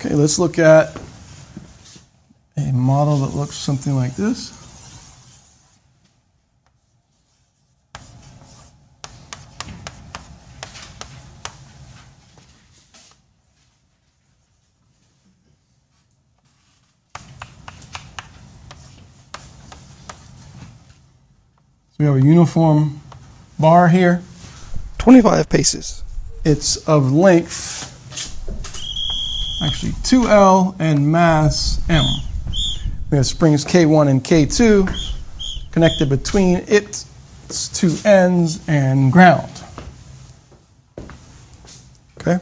Okay, let's look at a model that looks something like this. We have a uniform bar here. 25 paces. It's of length, actually 2L and mass M. We have springs K1 and K2 connected between its two ends and ground. Okay?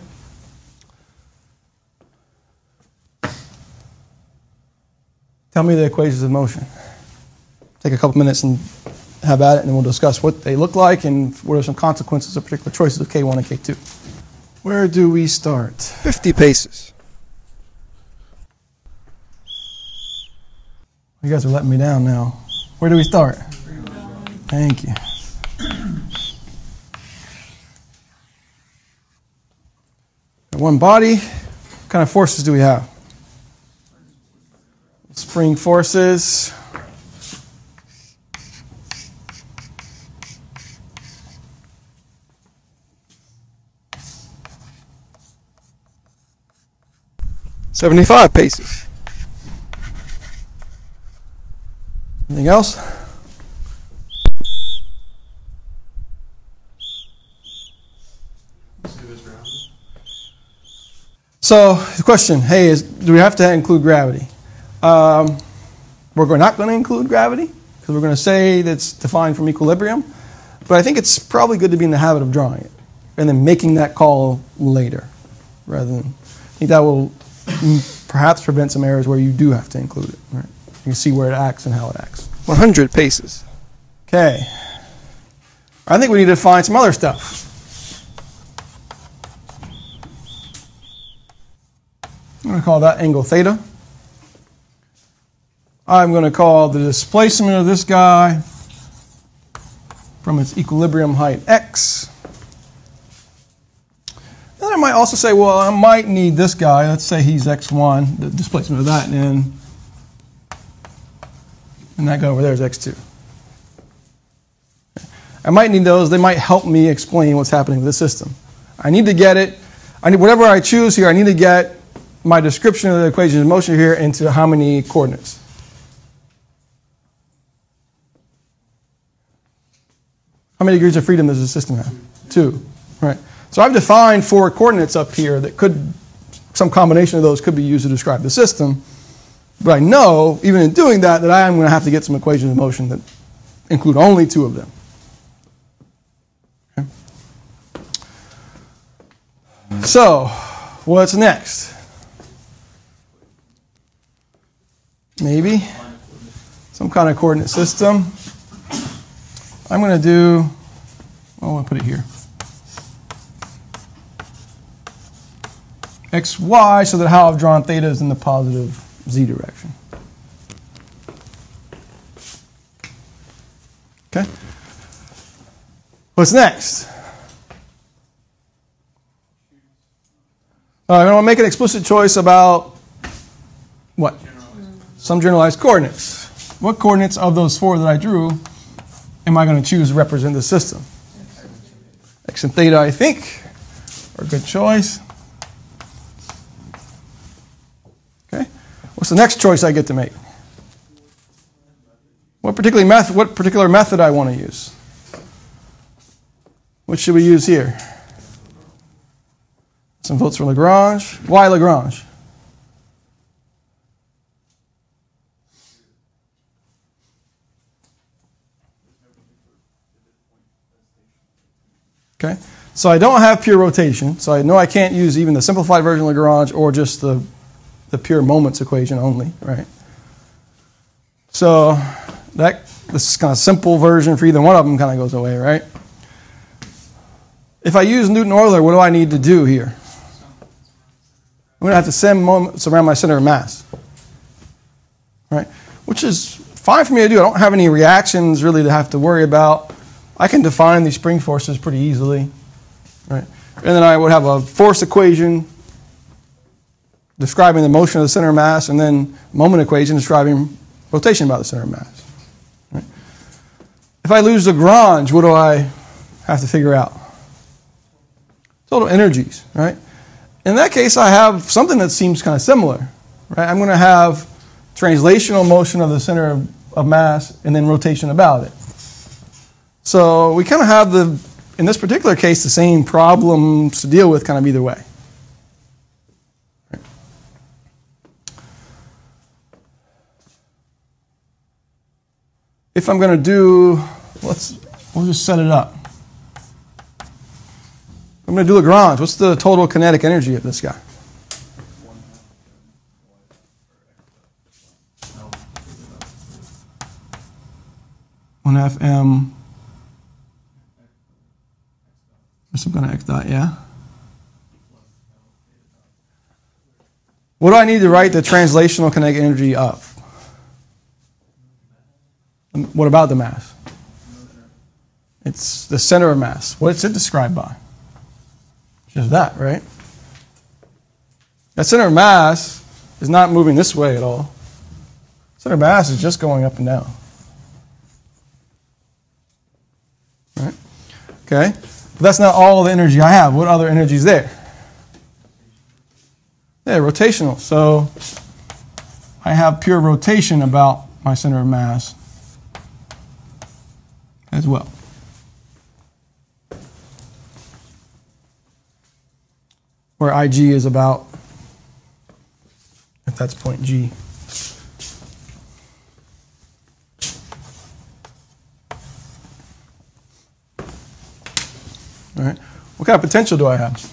Tell me the equations of motion. Take a couple minutes and have at it, and then we'll discuss what they look like and what are some consequences of particular choices of K1 and K2. Where do we start? 50 paces. You guys are letting me down now. Where do we start? Thank you. One body. What kind of forces do we have? Spring forces. $75 paces. Anything else? So the question, hey, is do we have to include gravity? We're not going to include gravity because we're going to say that's defined from equilibrium. But I think it's probably good to be in the habit of drawing it and then making that call later, rather than. I think that will perhaps prevent some errors where you do have to include it. Right? You can see where it acts and how it acts. 100 paces. Okay. I think we need to find some other stuff. I'm going to call that angle theta. I'm going to call the displacement of this guy from its equilibrium height x. Then I might also say, well, I might need this guy. Let's say he's x1, the displacement of that, and that guy over there is x2. I might need those. They might help me explain what's happening with the system. I need to get it. Whatever I choose here, I need to get my description of the equation of motion here into how many coordinates. How many degrees of freedom does the system have? 2. Right. So I've defined 4 coordinates up here that could, some combination of those could be used to describe the system. But I know, even in doing that, that I am going to have to get some equations of motion that include only 2 of them. Okay. So, what's next? Maybe some kind of coordinate system. I'm going to do, well, I'll put it here. X, Y, so that how I've drawn theta is in the positive z direction. Okay? What's next? I'm going to make an explicit choice about what? Some generalized coordinates. What coordinates of those 4 that I drew am I going to choose to represent the system? X and theta, I think, are a good choice. Okay. What's the next choice I get to make? What particular method I want to use? What should we use here? Some votes for Lagrange. Why Lagrange? Okay, so I don't have pure rotation, so I know I can't use even the simplified version of Lagrange or just the pure moments equation only, right? So this kind of simple version for either one of them kind of goes away, right? If I use Newton-Euler, what do I need to do here? I'm going to have to send moments around my center of mass, right? Which is fine for me to do. I don't have any reactions really to have to worry about. I can define these spring forces pretty easily, right? And then I would have a force equation describing the motion of the center of mass, and then moment equation describing rotation about the center of mass. Right? If I lose Lagrange, what do I have to figure out? Total energies, right? In that case, I have something that seems kind of similar, right? I'm going to have translational motion of the center of mass and then rotation about it. So we kind of have in this particular case, the same problems to deal with kind of either way. Right. If I'm going to do, we'll just set it up. I'm going to do Lagrange. What's the total kinetic energy of this guy? One half m. Some kind of x dot, yeah. What do I need to write the translational kinetic energy of? What about the mass? It's the center of mass. What's it described by? Just that, right? That center of mass is not moving this way at all. Center of mass is just going up and down. Right? Okay? But that's not all the energy I have. What other energy is there? Yeah, rotational. So I have pure rotation about my center of mass as well. Where Ig is about, if that's point G. All right. What kind of potential do I have?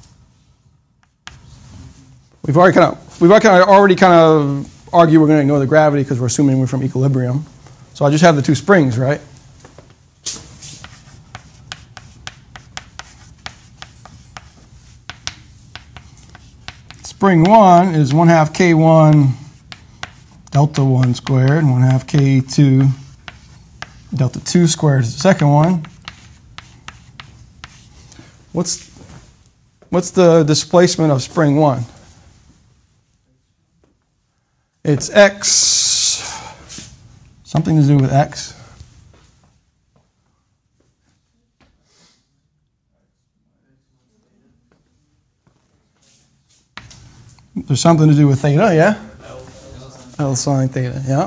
We've already kind of argued we're going to ignore the gravity because we're assuming we're from equilibrium. So I just have the two springs, right? Spring 1 is 1/2 K1 delta 1 squared, and 1/2 K2 delta 2 squared is the second one. What's the displacement of spring 1? It's x, something to do with x. There's something to do with theta, yeah? L sine theta, yeah.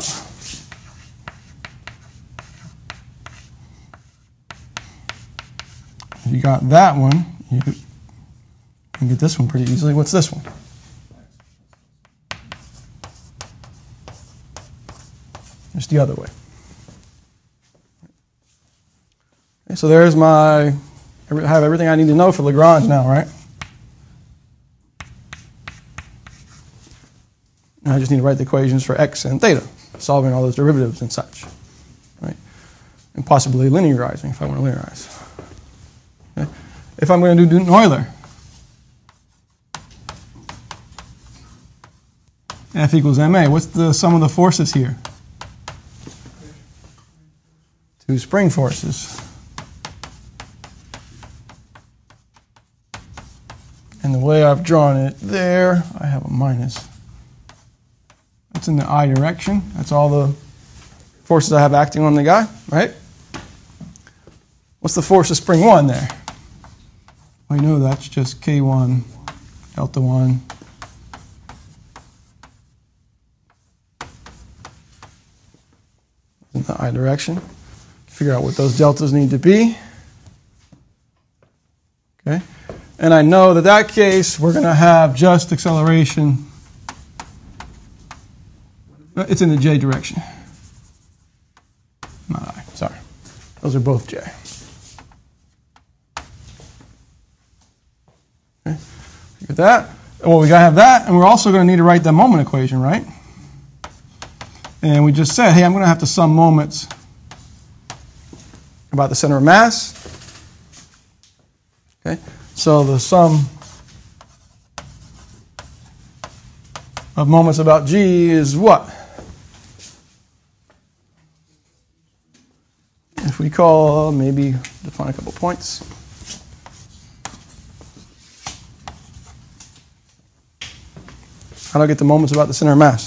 If you got that one, you can get this one pretty easily. What's this one? Just the other way. Okay, so there's I have everything I need to know for Lagrange now, right? And I just need to write the equations for x and theta, solving all those derivatives and such, right? And possibly linearizing if I want to linearize. Okay? If I'm going to do Newton-Euler, F equals ma. What's the sum of the forces here? Two spring forces. And the way I've drawn it there, I have a minus. That's in the I direction. That's all the forces I have acting on the guy, right? What's the force of spring 1 there? I know that's just K1 delta 1 in the I direction. Figure out what those deltas need to be. Okay? And I know that case, we're going to have just acceleration. It's in the J direction. Not I, sorry. Those are both J. Okay? Get that. Well, we got to have that, and we're also going to need to write the moment equation, right? And we just said, hey, I'm going to have to sum moments about the center of mass. Okay? So the sum of moments about G is what? If we call, maybe define a couple points. How do I get the moments about the center of mass?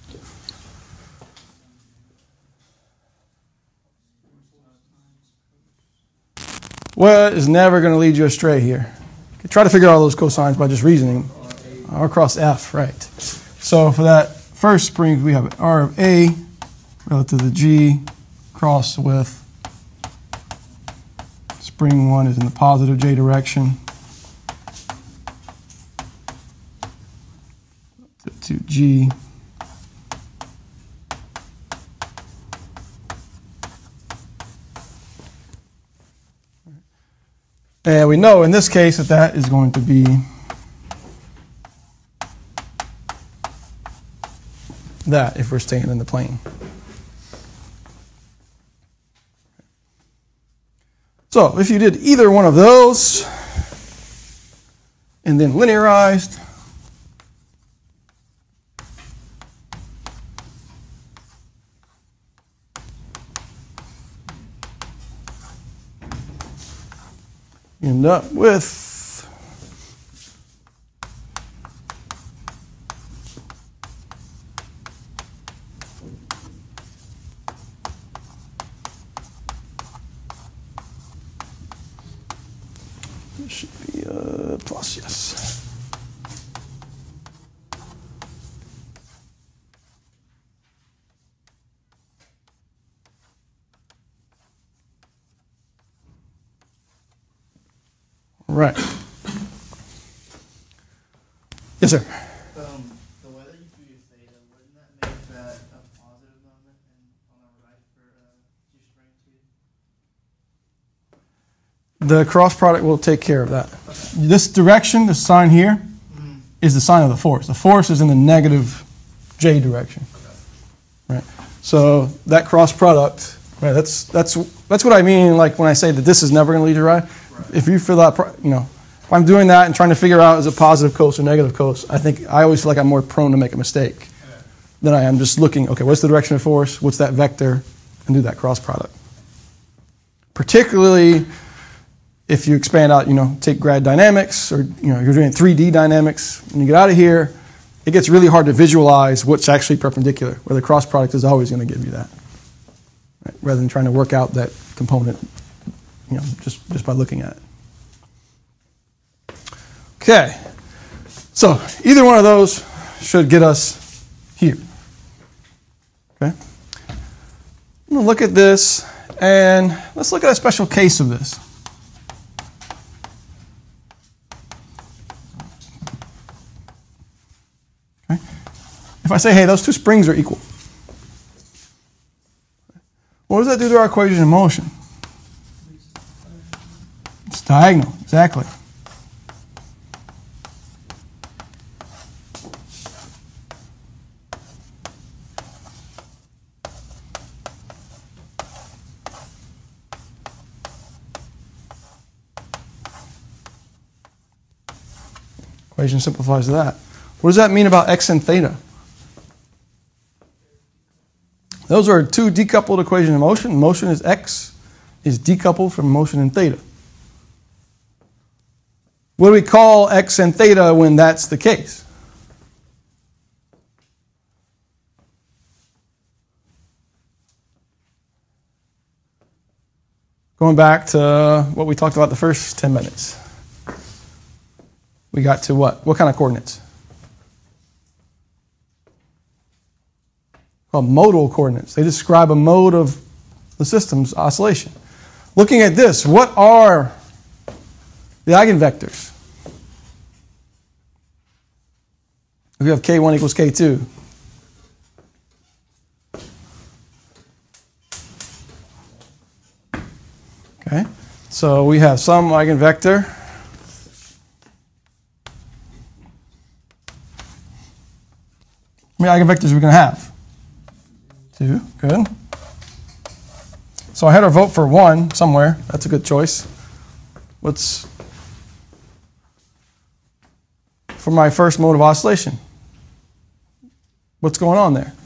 What is never going to lead you astray here? Try to figure out all those cosines by just reasoning. R cross F, right. So for that first spring, we have R of A relative to G crossed with spring 1 is in the positive J direction. To G. And we know in this case that that is going to be that if we're staying in the plane. So if you did either one of those and then linearized, you end up with this should be a plus, yes. Right. Yes, sir. The way that you do your theta, wouldn't that make that a positive moment on the right for G spring 2? The cross product will take care of that. This direction, the sign here, is the sign of the force. The force is in the negative J direction. Right. So that cross product, right? That's what I mean. Like when I say that this is never going to lead you right. If you feel that, if I'm doing that and trying to figure out is it positive cos or negative cos, I always feel like I'm more prone to make a mistake than I am just looking, okay, what's the direction of force, what's that vector, and do that cross product. Particularly if you expand out, take grad dynamics or, you're doing 3D dynamics, when you get out of here, it gets really hard to visualize what's actually perpendicular, where the cross product is always going to give you that, right? Rather than trying to work out that component just by looking at it. Okay, so either one of those should get us here. Okay, I'm going to look at this, and let's look at a special case of this. Okay, if I say, hey, those two springs are equal, what does that do to our equation of motion? It's diagonal, exactly. Equation simplifies that. What does that mean about x and theta? Those are two decoupled equations of motion. Motion is x is decoupled from motion in theta. What do we call x and theta when that's the case? Going back to what we talked about the first 10 minutes. We got to what? What kind of coordinates? Called modal coordinates. They describe a mode of the system's oscillation. Looking at this, what are the eigenvectors? If you have k1 equals k2. Okay, so we have some eigenvector. How many eigenvectors are we going to have? 2, good. So I had our vote for 1 somewhere. That's a good choice. What's for my first mode of oscillation? What's going on there?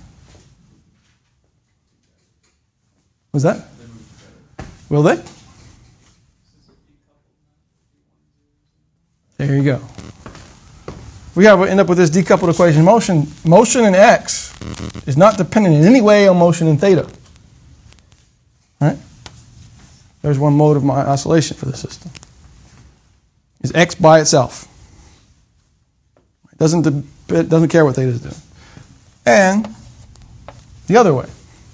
Was that? Will they? There you go. we end up with this decoupled equation, motion in x is not dependent in any way on motion in theta. Right? There's one mode of my oscillation for the system. Is x by itself. It doesn't care what theta is doing. And the other way.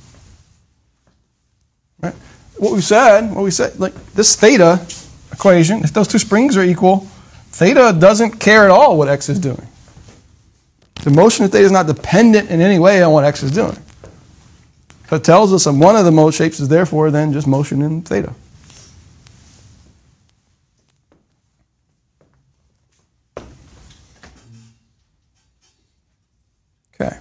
Right? What we said, like this theta equation, if those two springs are equal, theta doesn't care at all what x is doing. The motion of theta is not dependent in any way on what x is doing. So it tells us that one of the mode shapes is therefore then just motion in theta. Okay.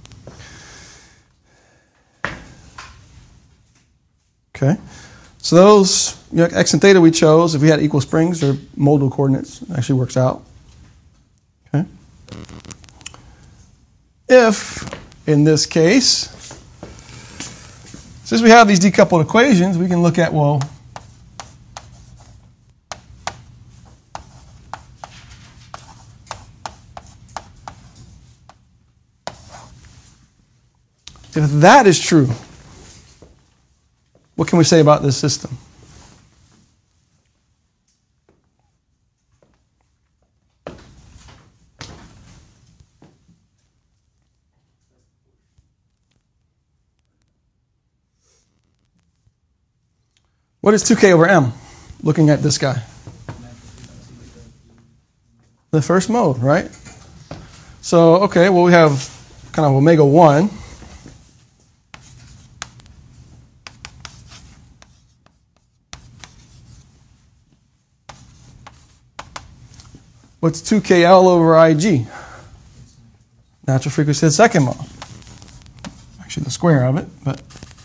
Okay. So those, x and theta we chose, if we had equal springs, they're modal coordinates. It actually works out. Okay. If, in this case, since we have these decoupled equations, we can look at, well, if that is true, what can we say about this system? What is 2k over m, looking at this guy? The first mode, right? So, okay, well, we have kind of omega 1. What's 2kl over ig? Natural frequency of the second mode. Actually, the square of it, but...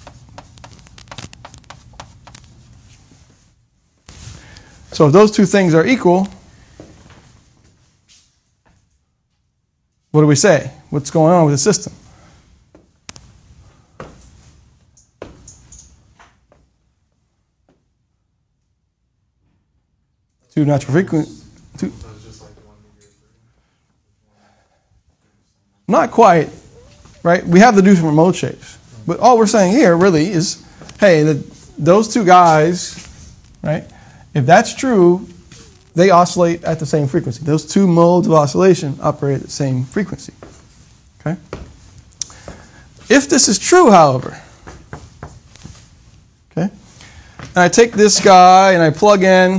So if those two things are equal, what do we say? What's going on with the system? Two natural frequency. Not quite, right? We have the different mode shapes. But all we're saying here really is, hey, those two guys, right? If that's true, they oscillate at the same frequency. Those two modes of oscillation operate at the same frequency. Okay? If this is true, however, okay, and I take this guy and I plug in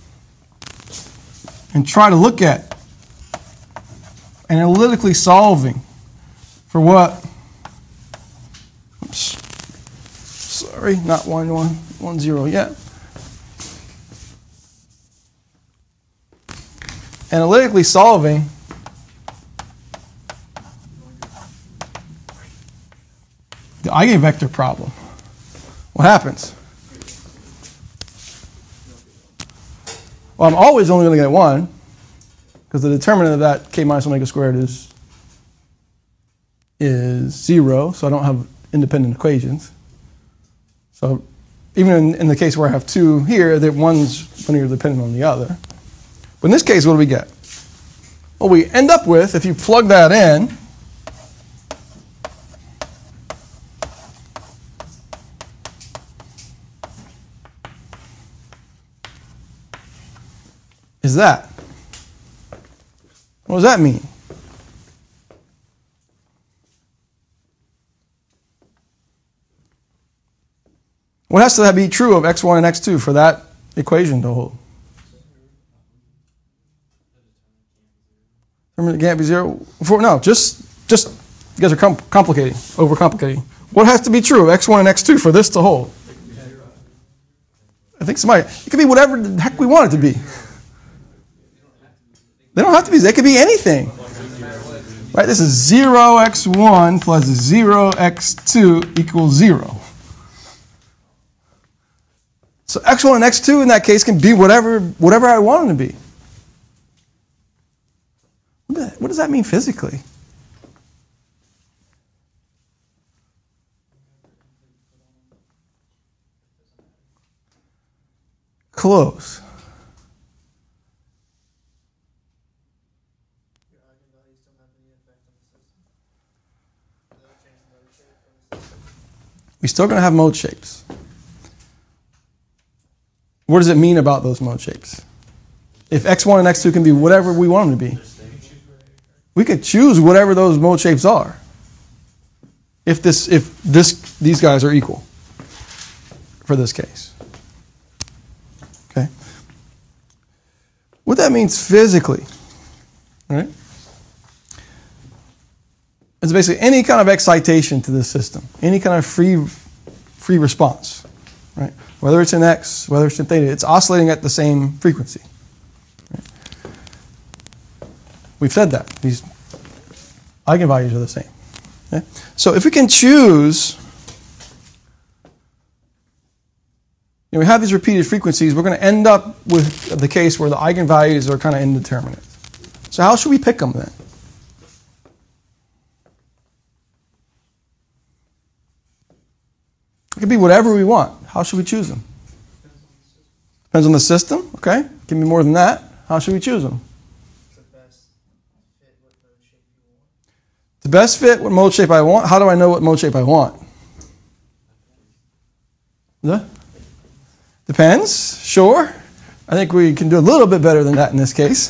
and try to look at analytically solving for what? Oops. Sorry, not 110 yet. Analytically solving the eigenvector problem. What happens? Well, I'm always only going to get 1 because the determinant of that k minus omega squared is 0, so I don't have independent equations. So even in the case where I have 2 here, that one's linearly dependent on the other. But in this case, what do we get? What we end up with, if you plug that in, is that. What does that mean? What has to be true of x1 and x2 for that equation to hold? Remember, it can't be 0? No, just you guys are complicating, overcomplicating. What has to be true of x1 and x2 for this to hold? I think it could be whatever the heck we want it to be. They don't have to be. They could be anything. Right? This is 0x1 plus 0x2 equals 0. So x1 and x2 in that case can be whatever I want them to be. What does that mean physically? Close. we're still going to have mode shapes. What does it mean about those mode shapes? If x1 and x2 can be whatever we want them to be, we could choose whatever those mode shapes are. If these guys are equal for this case. Okay? What that means physically, right? It's basically any kind of excitation to this system, any kind of free response, right? Whether it's in x, whether it's in theta, it's oscillating at the same frequency. Right? We've said that. These eigenvalues are the same. Okay? So if we can choose, we have these repeated frequencies, we're going to end up with the case where the eigenvalues are kind of indeterminate. So how should we pick them then? It could be whatever we want. How should we choose them? Depends on the system. Okay. Give me more than that. How should we choose them? The best fit what mode shape I want. How do I know what mode shape I want? Depends. Sure. I think we can do a little bit better than that in this case.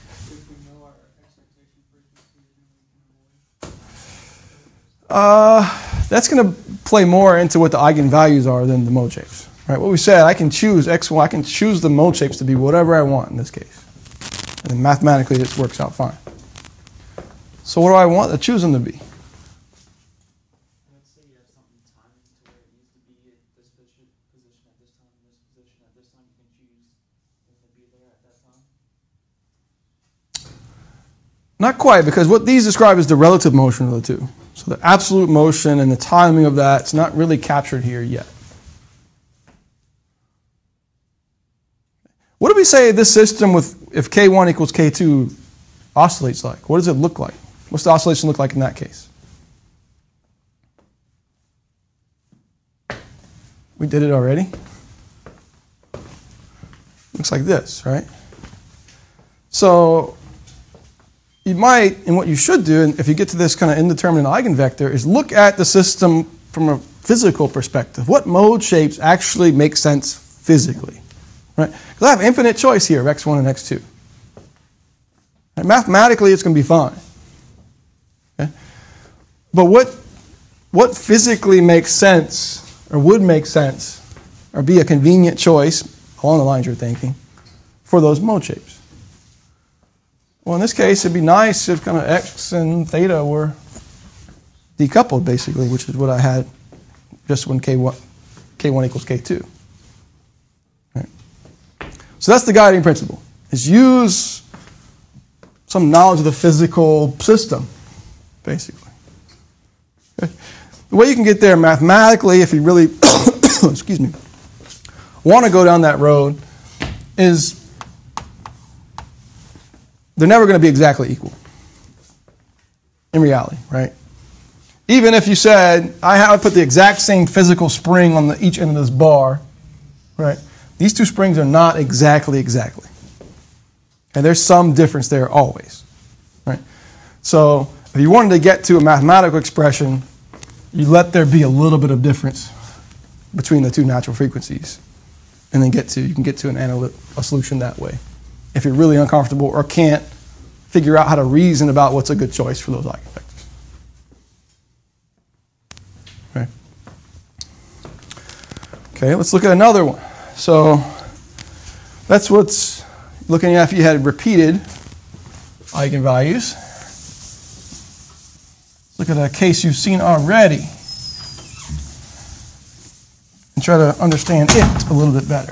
That's going to play more into what the eigenvalues are than the mode shapes. Right? What we said, I can choose x1, I can choose the mode shapes to be whatever I want in this case. And mathematically, this works out fine. So what do I want to choose them to be? Let's say you have something timed to where it needs to be at this position at this time, and this position at this time, you can choose if to be there at that time? Not quite, because what these describe is the relative motion of the two. So the absolute motion and the timing of that, it's not really captured here yet. What do we say this system with, if K1 equals K2 oscillates like? What does it look like? What's the oscillation look like in that case? We did it already. Looks like this, right? So you might, and what you should do, and if you get to this kind of indeterminate eigenvector, is look at the system from a physical perspective. What mode shapes actually make sense physically? Right? Because I have infinite choice here of x1 and x2. And mathematically, it's going to be fine. Okay? But what physically makes sense, or would make sense, or be a convenient choice, along the lines you're thinking, for those mode shapes? Well, in this case, it'd be nice if kind of x and theta were decoupled, basically, which is what I had just when K1 equals K2. Right. So that's the guiding principle, is use some knowledge of the physical system, basically. Okay. The way you can get there mathematically, if you really, excuse me, want to go down that road, is they're never going to be exactly equal in reality, right? Even if you said, I have put the exact same physical spring on each end of this bar, right? These two springs are not exactly. And there's some difference there always, right? So if you wanted to get to a mathematical expression, you let there be a little bit of difference between the two natural frequencies, and then you can get to a solution that way. If you're really uncomfortable or can't figure out how to reason about what's a good choice for those eigenvectors. Okay, let's look at another one. So that's what's looking at if you had repeated eigenvalues. Look at a case you've seen already and try to understand it a little bit better.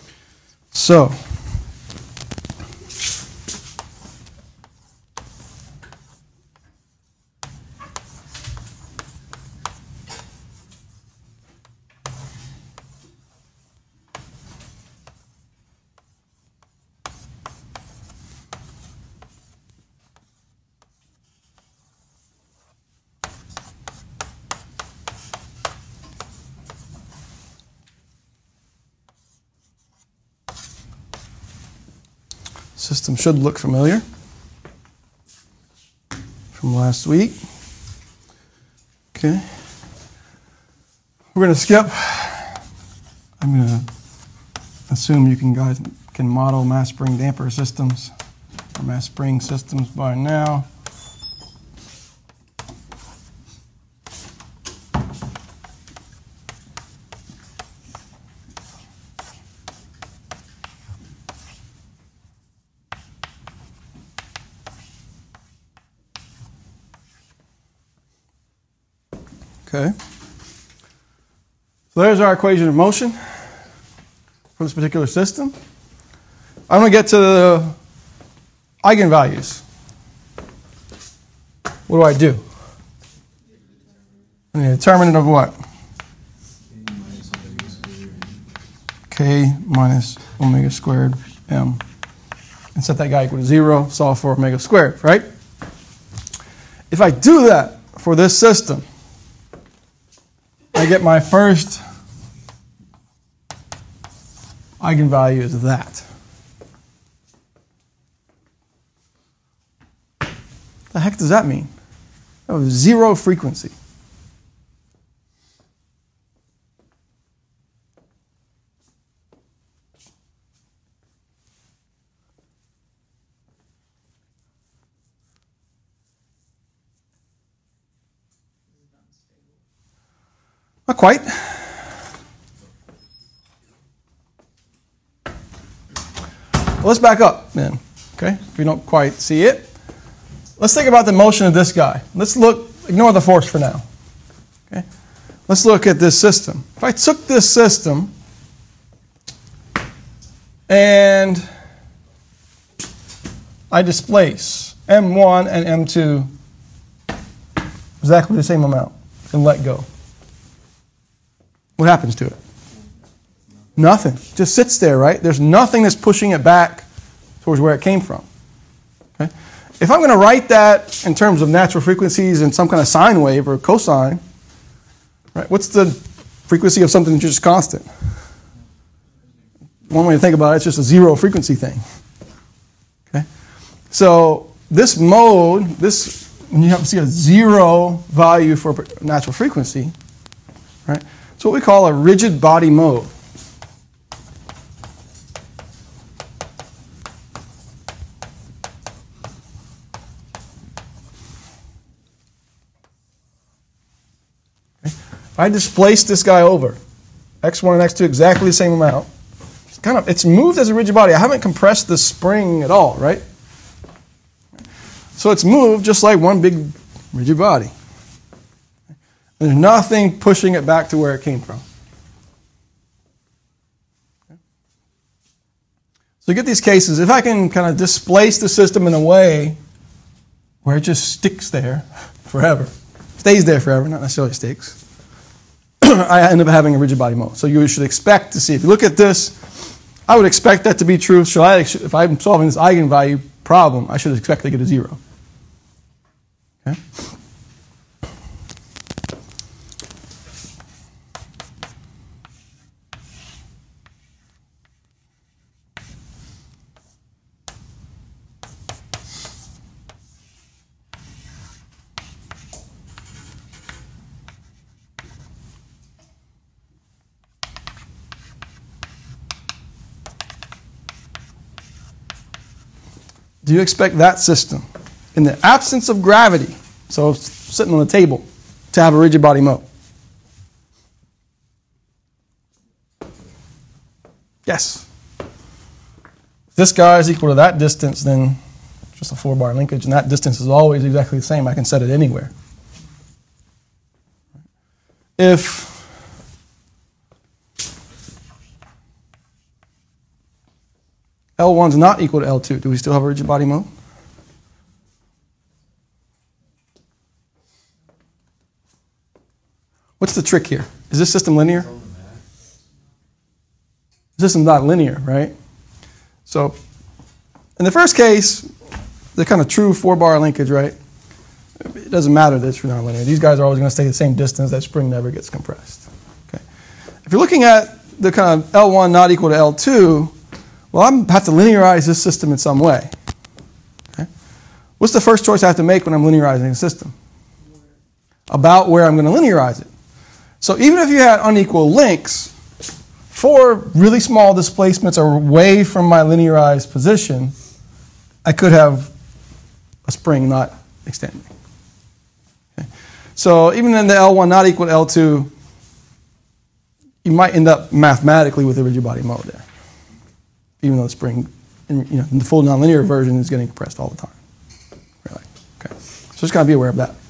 So, System should look familiar from last week. Okay. We're going to skip. I'm going to assume you guys can model mass spring damper systems or mass spring systems by now. Okay. So there's our equation of motion for this particular system. I'm going to get to the eigenvalues. What do? I'm a determinant of what? K minus omega squared m. And set that guy equal to 0, solve for omega squared, right? If I do that for this system, I get my first eigenvalue is that. The heck does that mean? Oh, 0 frequency. Not quite. Let's back up then, okay? If you don't quite see it. Let's think about the motion of this guy. Let's look, ignore the force for now, okay? Let's look at this system. If I took this system and I displace M1 and M2 exactly the same amount and let go, what happens to it? Nothing. It just sits there, right? There's nothing that's pushing it back towards where it came from. Okay? If I'm going to write that in terms of natural frequencies and some kind of sine wave or cosine, right? What's the frequency of something that's just constant? One way to think about it, it's just a 0 frequency thing. Okay? So this mode, when you have to see a 0 value for natural frequency, right? It's what we call a rigid body mode. Okay. If I displace this guy over, x1 and x2 exactly the same amount, it's moved as a rigid body. I haven't compressed the spring at all, right? So it's moved just like one big rigid body. There's nothing pushing it back to where it came from. Okay. So you get these cases, if I can kind of displace the system in a way where it just sticks there forever, stays there forever, not necessarily sticks, I end up having a rigid body mode. So you should expect to see, if you look at this, I would expect that to be true. If I'm solving this eigenvalue problem, I should expect to get a 0. Okay? Do you expect that system, in the absence of gravity, so sitting on the table, to have a rigid body mode? Yes. If this guy is equal to that distance, then it's just a 4-bar linkage, and that distance is always exactly the same. I can set it anywhere. If L1 is not equal to L2, do we still have a rigid body mode? What's the trick here? Is this system linear? The system's not linear, right? So, in the first case, the kind of true 4-bar linkage, right? It doesn't matter that it's not linear. These guys are always going to stay the same distance. That spring never gets compressed. Okay. If you're looking at the kind of L1 not equal to L2, Well, I have to linearize this system in some way. Okay? What's the first choice I have to make when I'm linearizing a system? About where I'm going to linearize it. So even if you had unequal links, 4 really small displacements away from my linearized position, I could have a spring not extending. Okay? So even in the L1 not equal to L2, you might end up mathematically with a rigid body mode there, even though the spring, in the full nonlinear version, is getting compressed all the time. Really. Okay. So just got to be aware of that.